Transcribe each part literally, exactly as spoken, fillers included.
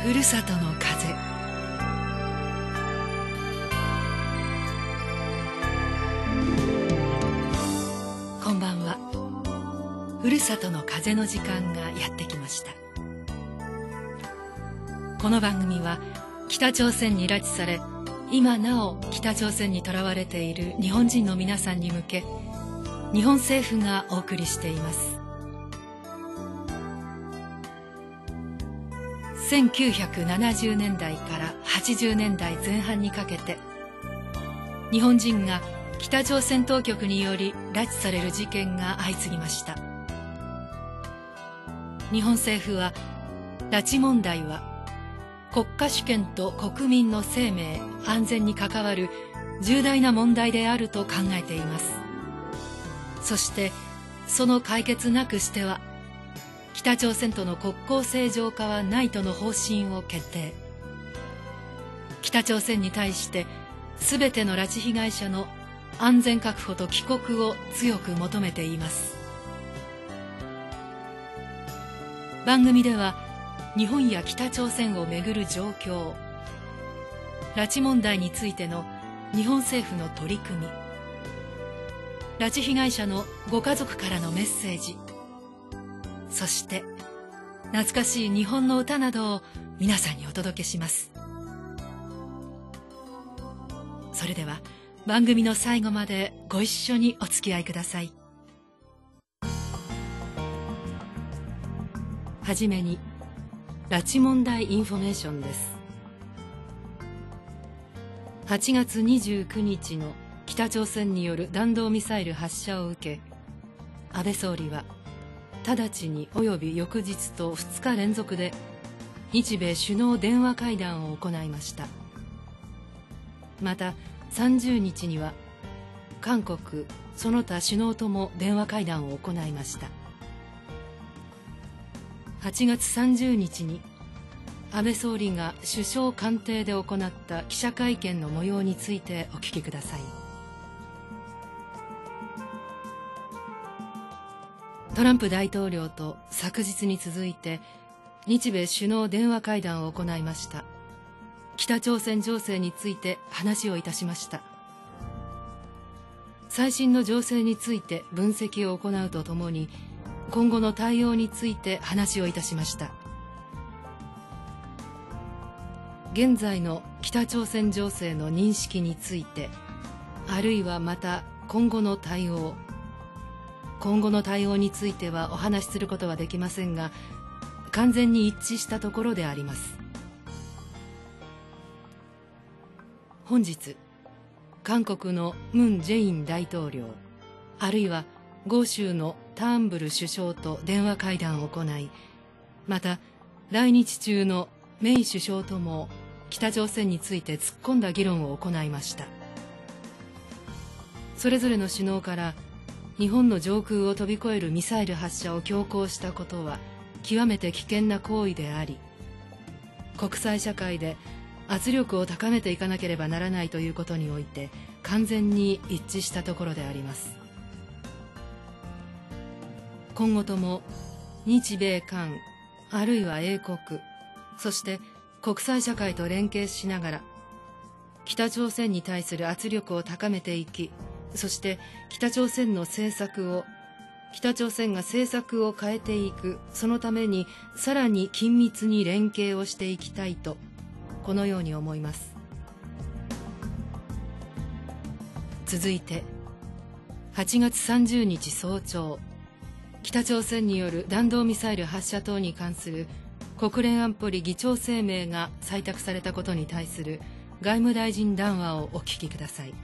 ふるさとの風。こんばんは。ふるさとの風の時間がやってきました。この番組は北朝鮮に拉致され、今なお北朝鮮にとらわれている日本人の皆さんに向け、日本政府がお送りしています。せんきゅうひゃくななじゅうねんだいからはちじゅうねんだいぜん半にかけて、日本人が北朝鮮当局により拉致される事件が相次ぎました。日本政府は、拉致問題は国家主権と国民の生命安全に関わる重大な問題であると考えています。そしてその解決なくしては北朝鮮との国交正常化はないとの方針を決定。北朝鮮に対してすべての拉致被害者の安全確保と帰国を強く求めています。番組では日本や北朝鮮をめぐる状況、拉致問題についての日本政府の取り組み、拉致被害者のご家族からのメッセージ、そして懐かしい日本の歌などを皆さんにお届けします。それでは番組の最後までご一緒にお付き合いください。はじめに拉致問題インフォメーションです。はちがつにじゅうくにちの北朝鮮による弾道ミサイル発射を受け、安倍総理は直ちにおよび翌日とふつか連続で日米首脳電話会談を行いました。またさんじゅうにちには韓国その他首脳とも電話会談を行いました。はちがつさんじゅうにちに安倍総理が首相官邸で行った記者会見の模様についてお聞きください。トランプ大統領と昨日に続いて日米首脳電話会談を行いました。北朝鮮情勢について話をいたしました。最新の情勢について分析を行うとともに、今後の対応について話をいたしました。現在の北朝鮮情勢の認識について、あるいはまた今後の対応、今後の対応についてはお話しすることはできませんが、完全に一致したところであります。本日、韓国のムン・ジェイン大統領、あるいは豪州のターンブル首相と電話会談を行い、また来日中のメイ首相とも北朝鮮について突っ込んだ議論を行いました。それぞれの首脳から日本の上空を飛び越えるミサイル発射を強行したことは極めて危険な行為であり、国際社会で圧力を高めていかなければならないということにおいて完全に一致したところであります。今後とも日米韓あるいは英国、そして国際社会と連携しながら北朝鮮に対する圧力を高めていき、そして北朝鮮の政策を北朝鮮が政策を変えていく、そのためにさらに緊密に連携をしていきたいと、このように思います。続いてはちがつさんじゅうにち早朝、北朝鮮による弾道ミサイル発射等に関する国連安保理議長声明が採択されたことに対する外務大臣談話をお聞きください。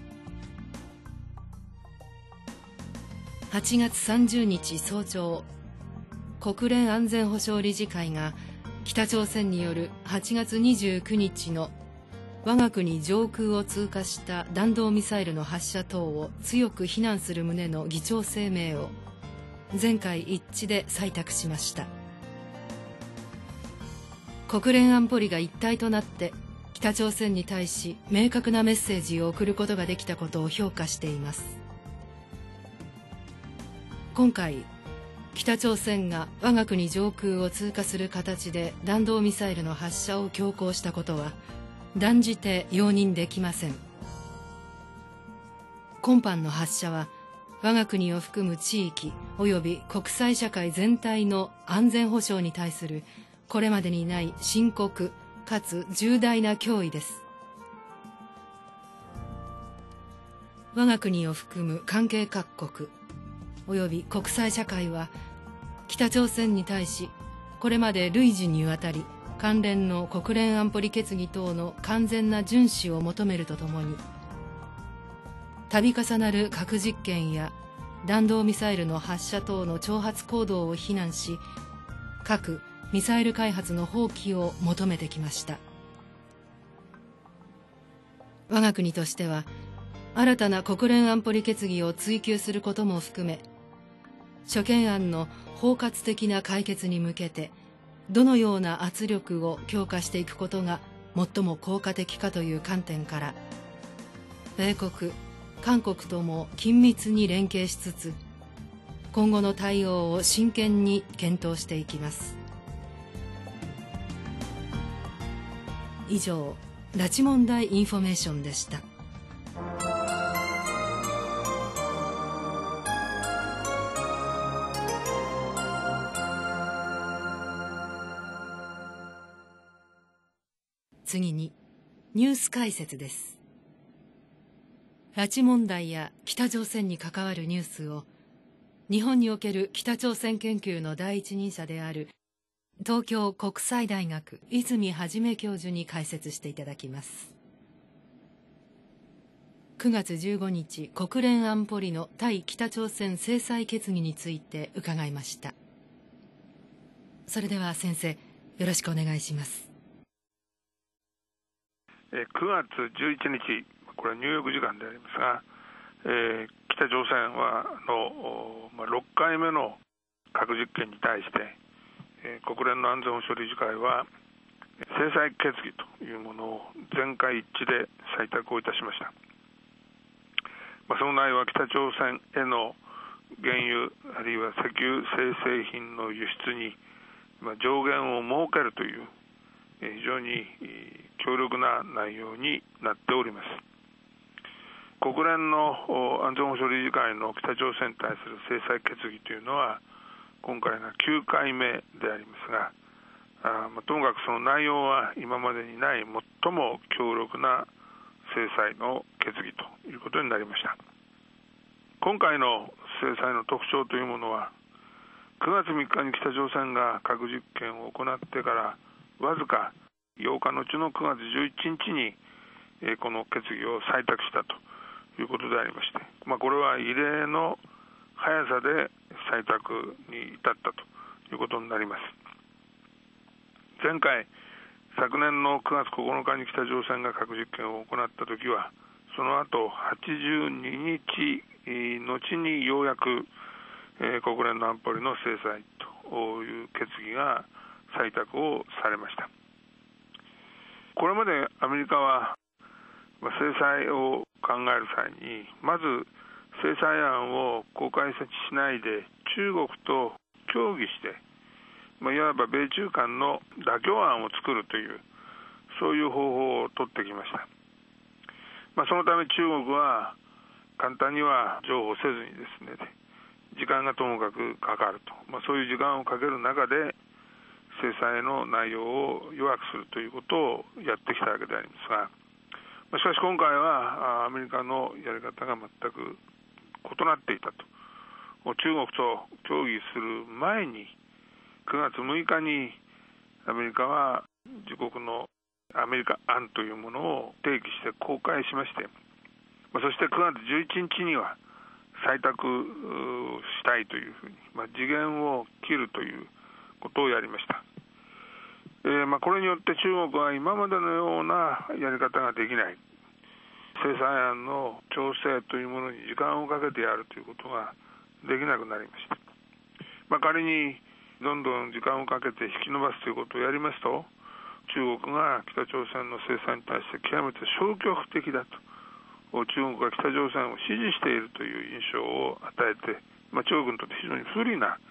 はちがつさんじゅうにち早朝、国連安全保障理事会が北朝鮮によるはちがつにじゅうくにちの我が国上空を通過した弾道ミサイルの発射等を強く非難する旨の議長声明を全会一致で採択しました。国連安保理が一体となって北朝鮮に対し明確なメッセージを送ることができたことを評価しています。今回北朝鮮が我が国上空を通過する形で弾道ミサイルの発射を強行したことは断じて容認できません。今般の発射は我が国を含む地域及び国際社会全体の安全保障に対するこれまでにない深刻かつ重大な脅威です。我が国を含む関係各国及び国際社会は北朝鮮に対しこれまで累次にわたり関連の国連安保理決議等の完全な遵守を求めるとともに、度重なる核実験や弾道ミサイルの発射等の挑発行動を非難し、核・ミサイル開発の放棄を求めてきました。我が国としては新たな国連安保理決議を追求することも含め、諸懸案の包括的な解決に向けてどのような圧力を強化していくことが最も効果的かという観点から、米国、韓国とも緊密に連携しつつ、今後の対応を真剣に検討していきます。以上、拉致問題インフォメーションでした。次にニュース解説です。拉致問題や北朝鮮に関わるニュースを日本における北朝鮮研究の第一人者である東京国際大学泉元教授に解説していただきます。くがつじゅうごにち、国連安保理の対北朝鮮制裁決議について伺いました。それでは先生、よろしくお願いします。 くがつじゅういちにち、これはニューヨーク時間でありますが、えー、北朝鮮はの、まあ、ろっかいめの核実験に対して、えー、国連の安全保障理事会は制裁決議というものを全会一致で採択をいたしました。まあ、その内容は北朝鮮への原油あるいは石油精製品の輸出に、まあ、上限を設けるという非常に強力な内容になっております。国連の安全保障理事会の北朝鮮に対する制裁決議というのは今回がきゅうかいめでありますが、あまあ、ともかくその内容は今までにない最も強力な制裁の決議ということになりました。今回の制裁の特徴というものは、くがつみっかに北朝鮮が核実験を行ってからわずかようか後のくがつじゅういちにちにこの決議を採択したということでありまして、まあ、これは異例の速さで採択に至ったということになります。前回、昨年のくがつここのかに北朝鮮が核実験を行ったときは、その後はちじゅうににち後にようやく国連の安保理の制裁という決議が採択をされました。これまでアメリカは制裁を考える際に、まず制裁案を公開しないで中国と協議して、まあ、いわば米中間の妥協案を作るという、そういう方法を取ってきました。まあ、そのため中国は簡単には譲歩せずにですね、時間がともかくかかると、まあ、そういう時間をかける中で制裁の内容を弱くするということをやってきたわけでありますが、まあ、しかし今回はアメリカのやり方が全く異なっていたと。中国と協議する前にくがつむいかにアメリカは自国のアメリカ案というものを提起して公開しまして、まあ、そしてくがつじゅういちにちには採択したいというふうに、まあ、次元を切るということをやりました。えーまあ、これによって中国は今までのようなやり方ができない、制裁案の調整というものに時間をかけてやるということができなくなりました。まあ、仮にどんどん時間をかけて引き延ばすということをやりますと、中国が北朝鮮の制裁に対して極めて消極的だと、中国が北朝鮮を支持しているという印象を与えて、まあ、中国にとって非常に不利な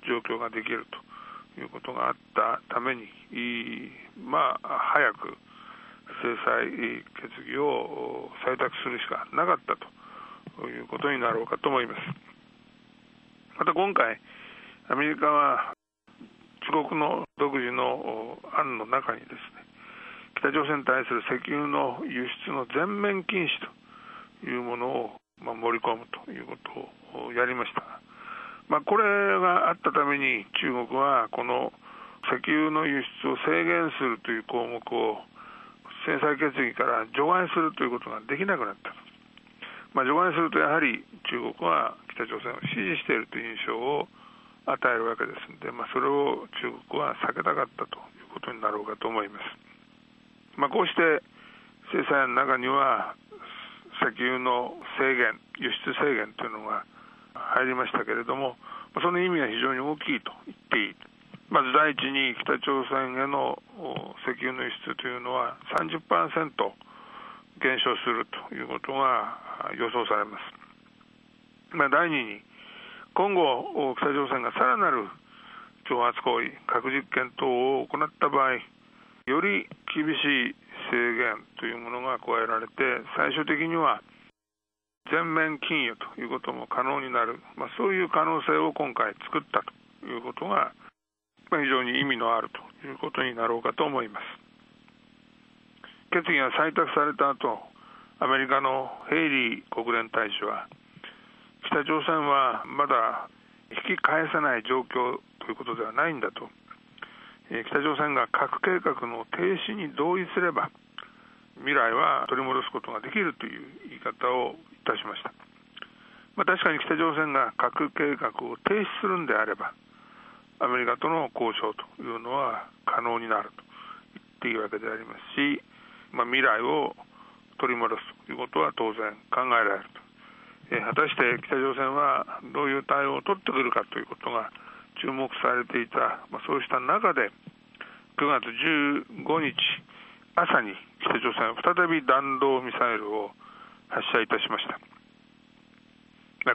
状況ができるということがあったために、まあ、早く制裁決議を採択するしかなかったということになろうかと思います。また今回、アメリカは中国の独自の案の中にですね、北朝鮮に対する石油の輸出の全面禁止というものをまあ盛り込むということをやりました。まあ、これがあったために中国はこの石油の輸出を制限するという項目を制裁決議から除外するということができなくなった。まあ、除外するとやはり中国は北朝鮮を支持しているという印象を与えるわけですので、まあ、それを中国は避けたかったということになろうかと思います。まあ、こうして制裁の中には石油の制限、輸出制限というのが入りましたけれども、その意味は非常に大きいと言っていい。まず第一に北朝鮮への石油の輸出というのは さんじゅっパーセント 減少するということが予想されます。まあ、第二に今後北朝鮮がさらなる挑発行為、核実験等を行った場合、より厳しい制限というものが加えられて、最終的には全面禁輸ということも可能になる、まあ、そういう可能性を今回作ったということが、まあ、非常に意味のあるということになろうかと思います。決議が採択された後、アメリカのヘイリー国連大使は、北朝鮮はまだ引き返せない状況ということではないんだと、北朝鮮が核計画の停止に同意すれば未来は取り戻すことができるという言い方をいたしました。まあ、確かに北朝鮮が核計画を停止するんであればアメリカとの交渉というのは可能になると言っていいわけでありますし、まあ、未来を取り戻すということは当然考えられると。え果たして北朝鮮はどういう対応を取ってくるかということが注目されていた、まあ、そうした中でくがつじゅうごにち朝に北朝鮮は再び弾道ミサイルを発射いたしました。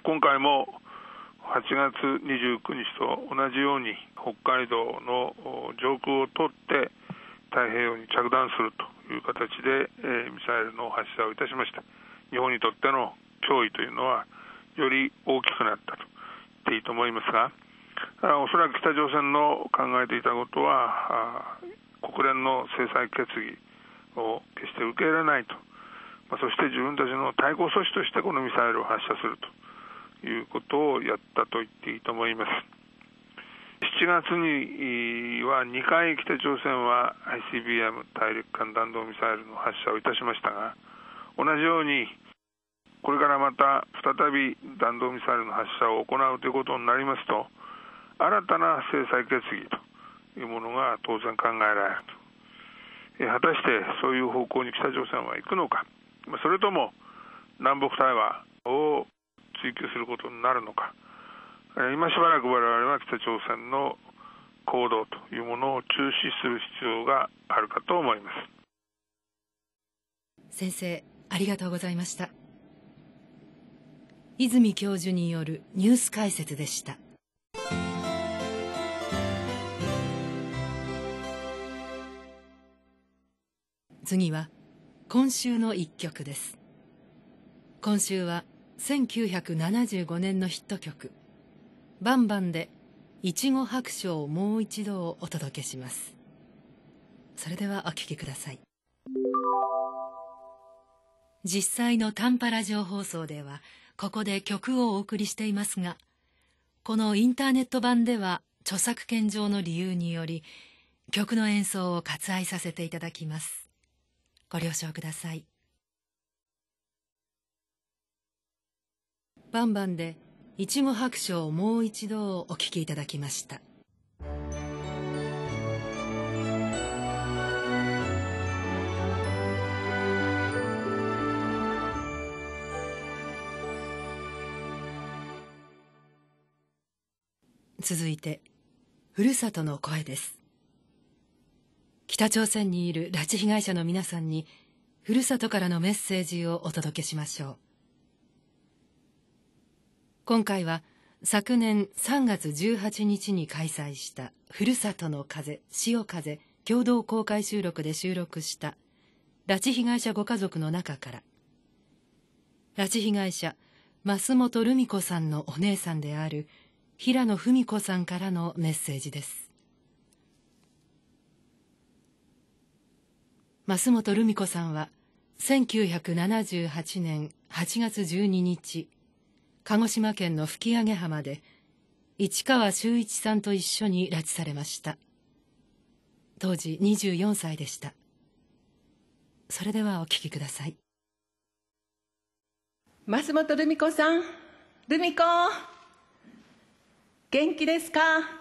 今回もはちがつにじゅうくにちと同じように北海道の上空を通って太平洋に着弾するという形でミサイルの発射をいたしました。日本にとっての脅威というのはより大きくなったと言っていいと思いますが、おそらく北朝鮮の考えていたことは国連の制裁決議を決して受け入れないと、そして自分たちの対抗措置としてこのミサイルを発射するということをやったと言っていいと思います。しちがつにはにかい北朝鮮は アイシービーエム 大陸間弾道ミサイルの発射をいたしましたが、同じようにこれからまた再び弾道ミサイルの発射を行うということになりますと、新たな制裁決議というものが当然考えられると。果たしてそういう方向に北朝鮮は行くのか、それとも南北対話を追求することになるのか、今しばらく我々は北朝鮮の行動というものを注視する必要があるかと思います。 先生、ありがとうございました。泉教授によるニュース解説でした。次は今週の一曲です。今週はせんきゅうひゃくななじゅうごねんのヒット曲「バンバン」で「いちご白書をもう一度」をお届けします。それではお聴きください。実際の短波ラジオ放送ではここで曲をお送りしていますが、このインターネット版では著作権上の理由により曲の演奏を割愛させていただきます。ご了承ください。バンバンでいちご白書をもう一度をお聴きいただきました。続いてふるさとの声です。北朝鮮にいる拉致被害者の皆さんにふるさとからのメッセージをお届けしましょう。今回は昨年さんがつじゅうはちにちに開催したふるさとの風潮風共同公開収録で収録した拉致被害者ご家族の中から、拉致被害者増本留美子さんのお姉さんである平野文子さんからのメッセージです。増本留美子さんはせんきゅうひゃくななじゅうはちねんはちがつじゅうににち、鹿児島県の吹上浜で市川修一さんと一緒に拉致されました。当時にじゅうよんさいでした。それではお聞きください。 増本留美子さん、留美子、元気ですか？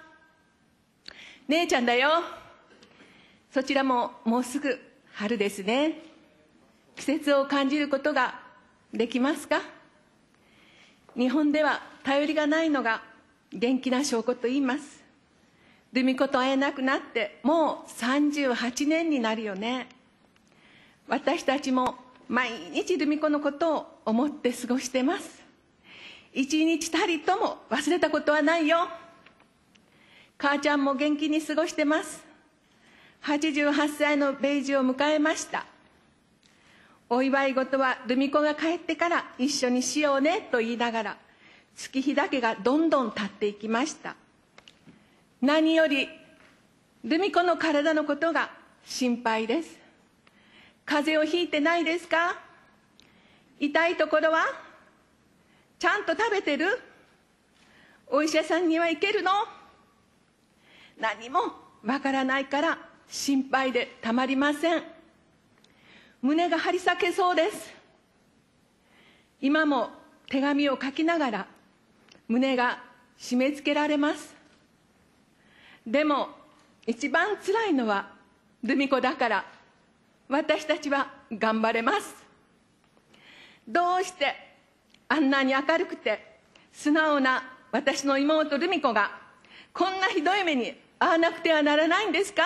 姉ちゃんだよ。そちらももうすぐ春ですね。季節を感じることができますか？日本では頼りがないのが元気な証拠と言います。留美子と会えなくなってもうさんじゅうはちねんになるよね。私たちも毎日留美子のことを思って過ごしてます。一日たりとも忘れたことはないよ。母ちゃんも元気に過ごしてます。はちじゅうはっさいの米寿を迎えました。お祝い事は留美子が帰ってから一緒にしようねと言いながら、月日だけがどんどん経っていきました。何より留美子の体のことが心配です。風邪をひいてないですか？痛いところはちゃんと食べてる？お医者さんには行けるの？何もわからないから心配でたまりません。胸が張り裂けそうです。今も手紙を書きながら胸が締め付けられます。でも一番つらいのは留美子だから、私たちは頑張れます。どうしてあんなに明るくて素直な私の妹留美子がこんなひどい目に遭わなくてはならないんですか？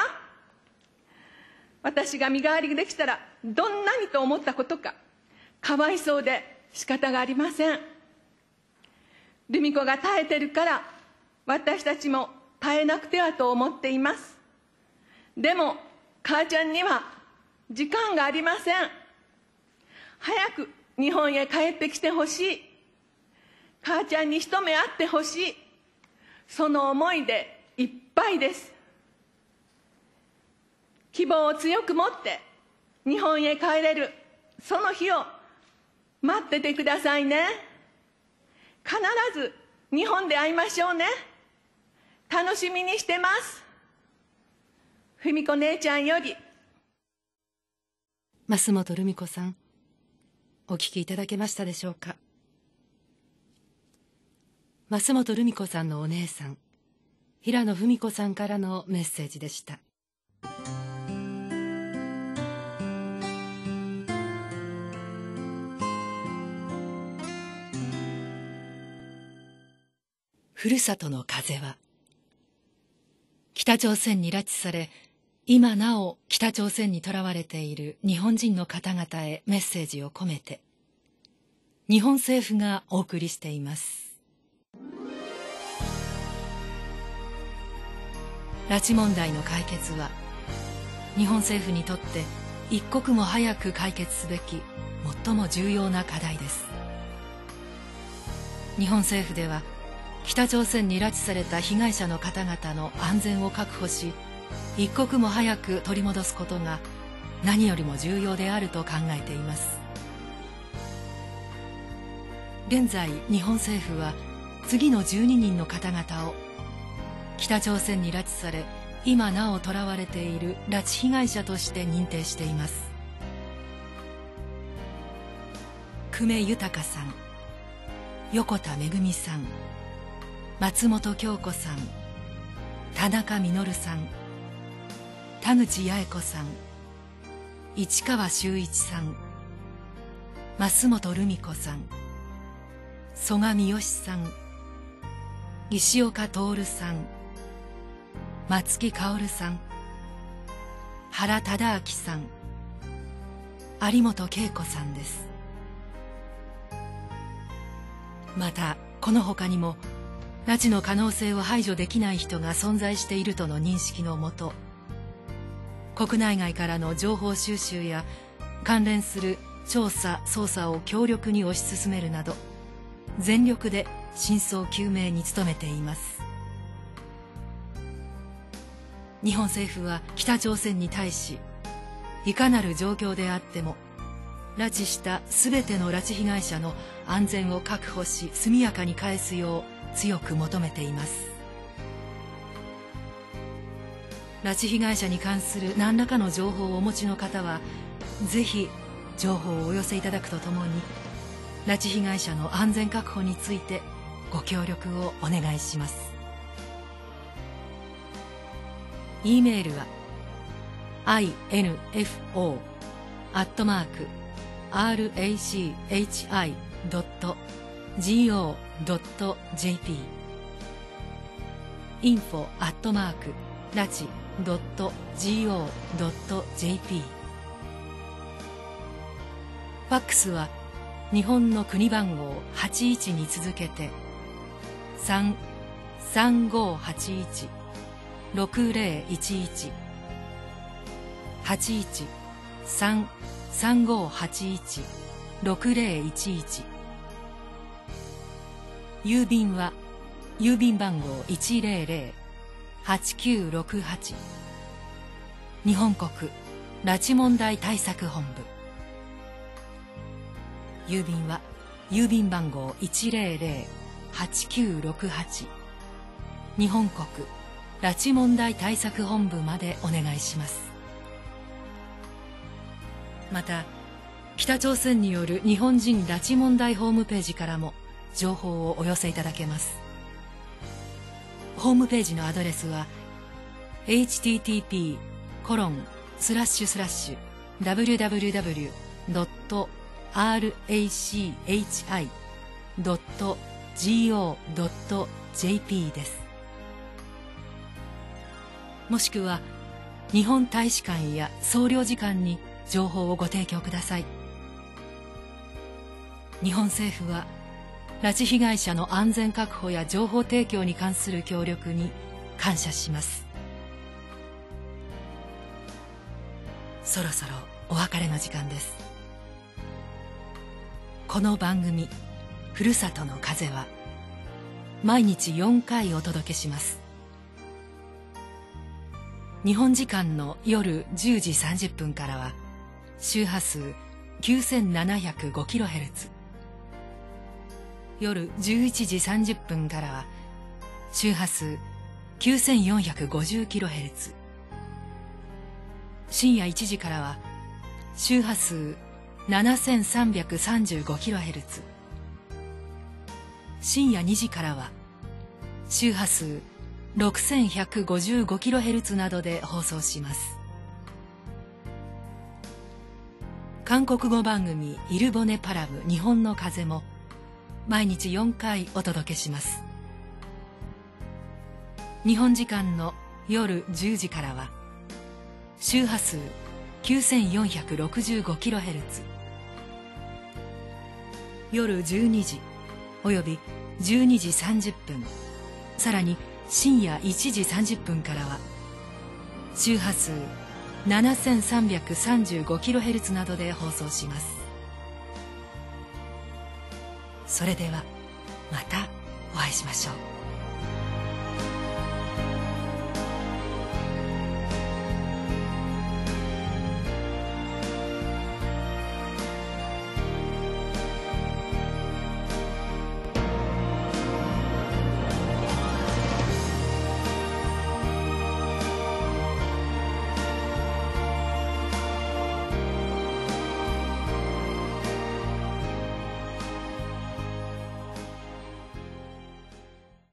私が身代わりできたらどんなにと思ったことか、かわいそうで仕方がありません。留美子が耐えてるから私たちも耐えなくてはと思っています。でも母ちゃんには時間がありません。早く日本へ帰ってきてほしい。母ちゃんに一目会ってほしい。その思いでいっぱいです。希望を強く持って日本へ帰れるその日を待っててくださいね。必ず日本で会いましょうね。楽しみにしてます。文子姉ちゃんより。 増本留美子さん、お聞きいただけましたでしょうか。増本留美子さんのお姉さん、平野文子さんからのメッセージでした。ふるさとの風は、北朝鮮に拉致され、今なお北朝鮮にとらわれている日本人の方々へメッセージを込めて、日本政府がお送りしています。拉致問題の解決は、日本政府にとって一刻も早く解決すべき最も重要な課題です。日本政府では、北朝鮮に拉致された被害者の方々の安全を確保し、一刻も早く取り戻すことが何よりも重要であると考えています。現在、日本政府は次のじゅうににんの方々を北朝鮮に拉致され、今なお囚われている拉致被害者として認定しています。久米豊さん、横田めぐみさん、松本京子さん、田中実さん、田口八重子さん、市川修一さん、増本留美子さん、曽我三好さん、石岡徹さん、松木薫さん、原忠明さん、有本恵子さんです。またこの他にも拉致の可能性を排除できない人が存在しているとの認識のもと、国内外からの情報収集や関連する調査・捜査を強力に推し進めるなど、全力で真相究明に努めています。日本政府は北朝鮮に対し、いかなる状況であっても拉致したすべての拉致被害者の安全を確保し、速やかに返すよう強く求めています。拉致被害者に関する何らかの情報をお持ちの方は、ぜひ情報をお寄せいただくとともに、拉致被害者の安全確保についてご協力をお願いします。E メールは アイエヌエフオー アットマーク アールエーシーエイチアイ ドット ジーオー ドット ジェーピー インフォ アットマーク ラチ ドット ジーオー ドット ジェーピー。 ファックスは日本の国番号はちいちに続けて さんさんごはちいち ろくぜろいちいち はちいち さんさんごはちいち ろくぜろいちいち。郵便は郵便番号 いちぜろぜろ はちきゅうろくはち 日本国拉致問題対策本部。郵便は郵便番号 いちぜろぜろ はちきゅうろくはち 日本国拉致問題対策本部までお願いします。また、北朝鮮による日本人拉致問題ホームページからも情報をお寄せいただけます。ホームページのアドレスは エイチティーティーピーコロンスラッシュスラッシュダブリューダブリューダブリュードットアールエーシーエイチアイドットジーオードットジェーピー です。もしくは日本大使館や総領事館に情報をご提供ください。日本政府は拉致被害者の安全確保や情報提供に関する協力に感謝します。そろそろお別れの時間です。この番組「ふるさとの風」は毎日よんかいお届けします。日本時間の夜じゅうじさんじゅっぷんからは周波数 きゅうせんななひゃくごキロヘルツ、夜じゅういちじさんじゅっぷんからは周波数 きゅうせんよんひゃくごじゅうキロヘルツ、深夜いちじからは周波数 ななせんさんびゃくさんじゅうごキロヘルツ、深夜にじからは周波数ろくせんひゃくごじゅうごキロヘルツなどで放送します。韓国語番組イルボネパラブ日本の風も毎日よんかいお届けします。日本時間の夜じゅうじからは周波数 きゅうせんよんひゃくろくじゅうごキロヘルツ、夜じゅうにじおよびじゅうにじさんじゅっぷん、さらに深夜いちじさんじゅっぷんからは周波数 ななせんさんびゃくさんじゅうごキロヘルツ などで放送します。それではまたお会いしましょう。